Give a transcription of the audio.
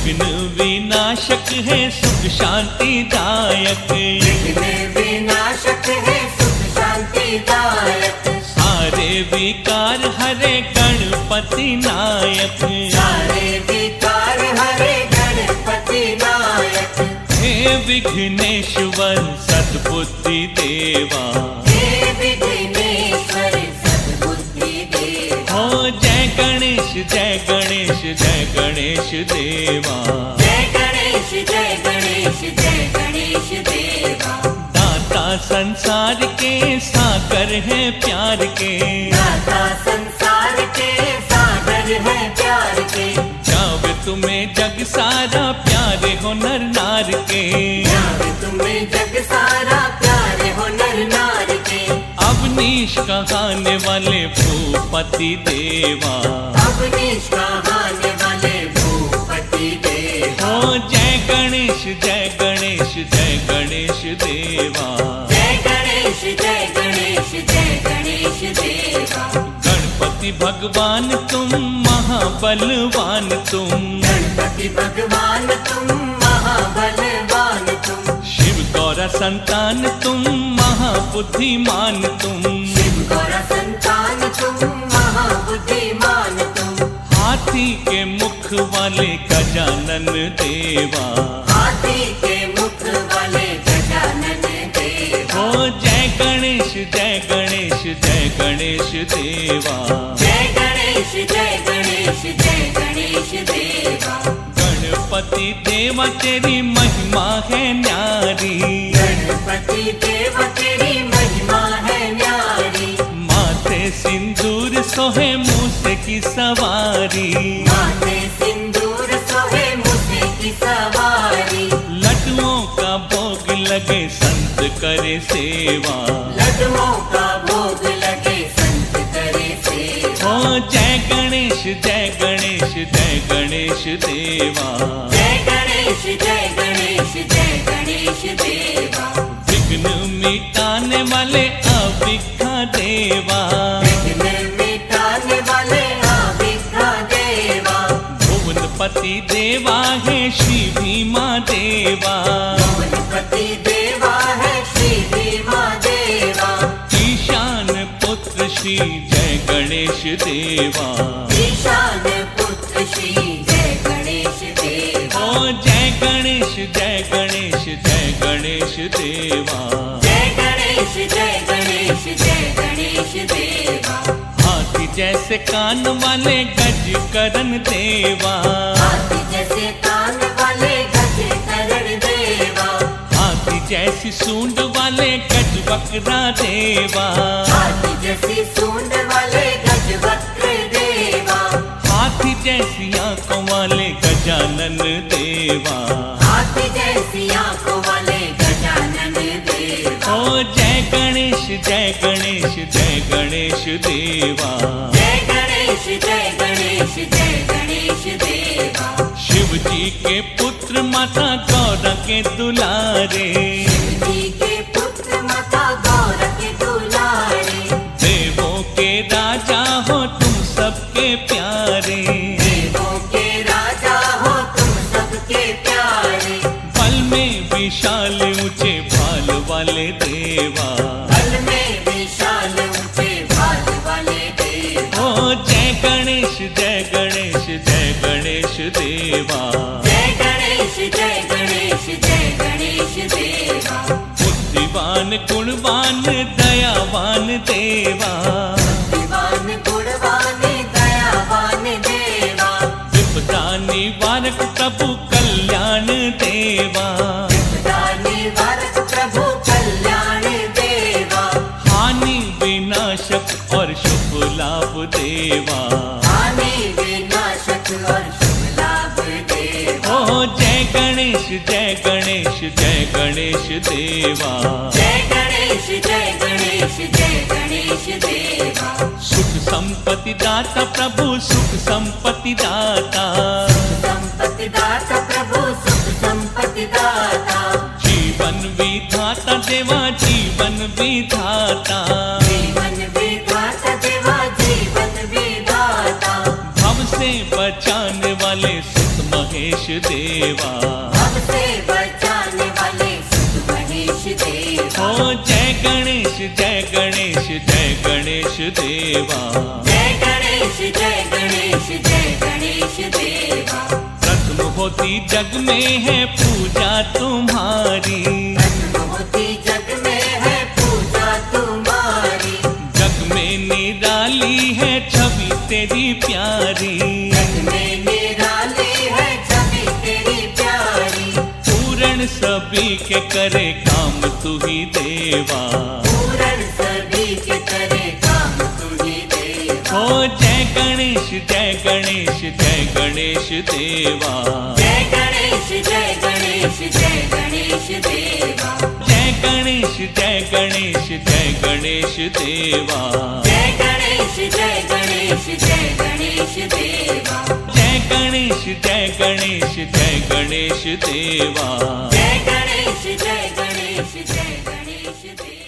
विघ्न विनाशक है सुख शांति दायक, विघ्न विनाशक है सुख शांति दायक। सारे विकार हरे गणपति नायक, सारे विकार हरे गणपति नायक। हे विघ्नेश्वर सद्बुद्धि देवा, हे विघ्नेश्वर सद्बुद्धि देवा। हो जय गणेश जय गणेश जय गणेश देवा, जय गणेश जय गणेश जय गणेश देवा। दाता संसार के सागर है प्यार के, दाता संसार के सागर है प्यार के। जावे तुम्हें जग सारा प्यारे हो नर नार के, जावे तुम्हें जग सारा प्यारे हो नर नार के। अवनीश कहाने वाले भूपति देवा, अवनीश कहाने वाले भूपति देवा। हो जय गणेश जय गणेश जय गणेश देवा, जय गणेश जय गणेश जय गणेश देवा। गणपति भगवान तुम महाबलवान तुम, गणपति भगवान तुम महाबलवान तुम। शिव गौरा संतान तुम महाबुद्धिमान तुम, शिव गौरा संतान तुम महाबुद्धिमान तुम। हाथी के मुख वाले गजानन देवा, हाथी के मुख वाले गजानन देवा। हो जय गणेश जय गणेश जय गणेश देवा, जय गणेश जय गणेश जय गणेश देवा। गणपति देवा तेरी महिमा है न्यारी, गणपति देवा तेरी महिमा है न्यारी। माथे सिंदूर सोहे मूसे की सवारी, माथे सिंदूर सोहे मूसे की सवारी। लड्डुओं का भोग लगे संत करे सेवा, लड्डुओं का भोग लगे संत करे सेवा। हो जय गणेश जय गणेश जय गणेश देवा, जय गणेश जय गणेश जय गणेश देवा। विघ्न मिटाने वाले अविघ्न देवा, विघ्न मिटाने वाले अविघ्न देवा। भुवनपति देवा है श्री भीमा देवा, गणपति देवा है श्री भीमा देवा। ईशान पुत्र श्री जय गणेश देवा, ईशान पुत्र श्री जय गणेश देवा। ओ जय गणेश जय गणेश जय गणेश देवा, जय गणेश जय गणेश जय गणेश देवा। हाथी जैसे कान वाले गज करण देवा, हाथी जैसे कान वाले गज करण देवा। हाथी जैसी सूंड वाले गज वक्रा देवा, हाथी जैसी सूंड वाले गज वक्र देवा। हाथी जैसी आंखों वाले गजानन देवा, हाथी जैसी आंखों वाले गजानन देवा। ओ जय गणेश जय गणेश जय गणेश देवा, जय गणेश जय गणेश जय गणेश देवा। शिव जी के पुत्र माता गौरा के दुलारे, शिव जी के पुत्र माता गौरा के दुलारे। देवों के राजा हो तुम सबके प्यारे, देवों के राजा हो तुम सबके प्यारे। पल में विशाल ऊंचे भाल वाले देवा, बल में विशाल ऊंचे भाल वाले देवा। ओ जय गणेश जय गणेश जय गणेश देवा, जय गणेश जय गणेश जय गणेश देवा। बुद्धिवान गुणवान दयावान देवा, बुद्धिवान गुणवान दयावान देवा। विपदा निवारक प्रभु कल्याण देवा, विपदा निवारक प्रभु कल्याण देवा। हानि विनाशक और शुभ लाभ देवा, हानि विनाशक और शुभ लाभ देवा। ओ जय गणेश जय गणेश जय गणेश देवा, जय गणेश जय गणेश जय गणेश देवा। सुख संपत्ति दाता प्रभु सुख संपत्ति दाता, संपत्ति दाता प्रभु सुख संपत्ति दाता। जीवन विधाता देवा जीवन विधाता, जीवन विधाता देवा जीवन विधाता। भव से बचाने वाले सुत महेश देवा। हमसे बचाने वाले सत महेश देवा। ओ जय गणेश जय गणेश जय गणेश देवा। जय गणेश जय गणेश जय गणेश देवा। प्रथम होती जग में है पूजा तुम्हारी। प्रथम होती जग में है पूजा तुम्हारी। जग में निराली है छवि तेरी प्यारी। जग में निराली है छवि तेरी प्यारी। पूर्ण सभी के करे काम तू ही देवा। पूर्ण सभी के करे काम तू ही देवा। ओ जय गणेश जय गणेश जय गणेश देवा। जय गणेश जय गणेश जय गणेश देवा। जय गणेश जय गणेश जय गणेश देवा। जय गणेश जय गणेश जय गणेश देवा। जय गणेश जय गणेश जय गणेश देवा। जय गणेश जय गणेश जय गणेश देवा।